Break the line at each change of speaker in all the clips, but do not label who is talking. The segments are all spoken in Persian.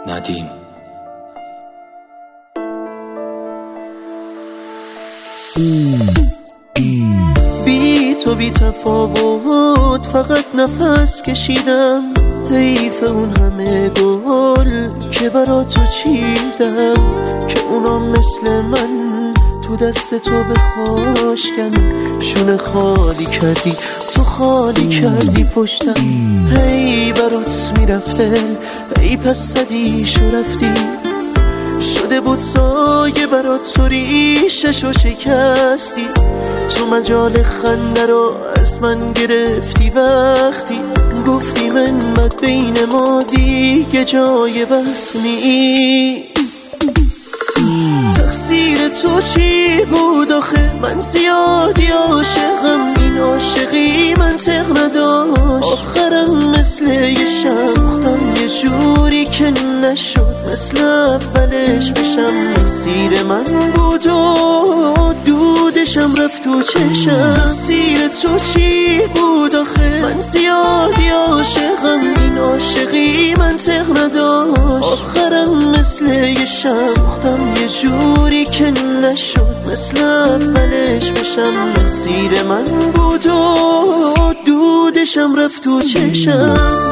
ندیم.
بی تو بی تفاوت فقط نفس کشیدم، حیف اون همه گل که برا تو چیدم، که اونا مثل من تو دست تو بخاشکن. شونه خالی کردی تو، خالی کردی پشتم، هی برات میرفته، هی پس صدیشو رفتی. شده بود سایه برات تو، ریششو شکستی. تو مجال خنده رو از من گرفتی وقتی گفتی منت بین ما دیگه جای بس نیست. تقصیر تو چی بود آخه؟ من زیادی عاشقم، این عاشقی منطق نداشت. آخرم مثل یه شم سوختم یه جوری که نشد مثل اولش بشم. تقصیر من بود و دودشم رفت تو چشم. تقصیر تو چی بود آخه؟ من زیادی عاشقم، این عاشقی منطق نداشت. آخرم مثل یه شم سوختم یه جوری که نشد مثل اولش بشم. تقصیر من بود و دودشم رفت تو چشم.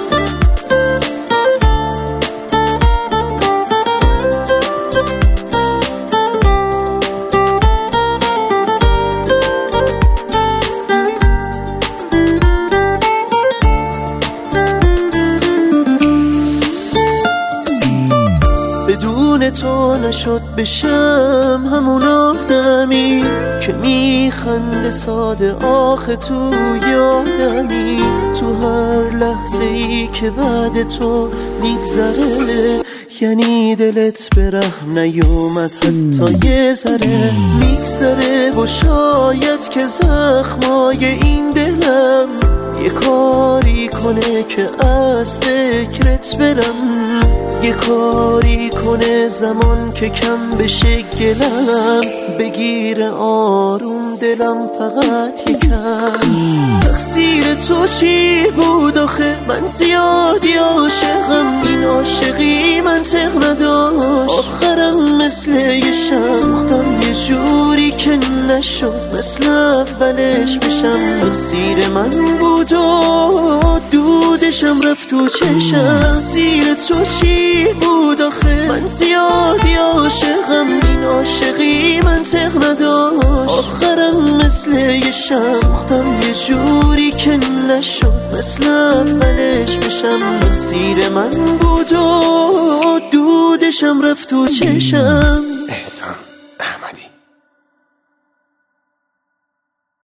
بدون تو نشد بشم همون آدمی که میخنده ساده، آخه تو یادمی. تو هر لحظه ای که بعد تو میگذره، یعنی دلت به رحم نیومد حتی یه ذره. میگذره و شاید که زخمای این دلم یه کاری کنه که از فکرت برم، یه کاری کنه زمان که کم بشه گلم، بگیره آروم دلم فقط یکم. تقصیر تو چی بود آخه؟ من زیادی عاشقم، این عاشقی منطق نداشت. آخرم مثل یه شم سوختم یه جوری که نشد مثل اولش بشم. تقصیر من بود و دودشم رفت تو چشم. تقصیر تو چی بود آخه؟ من زیادی عاشقم، این عاشقی منطق نداشت. آخرم مثل یه شم سوختم یه جوری که نشد مثل اولش بشم. تقصیر من بود و دودشم رفت تو چشم.
احسان احمدی.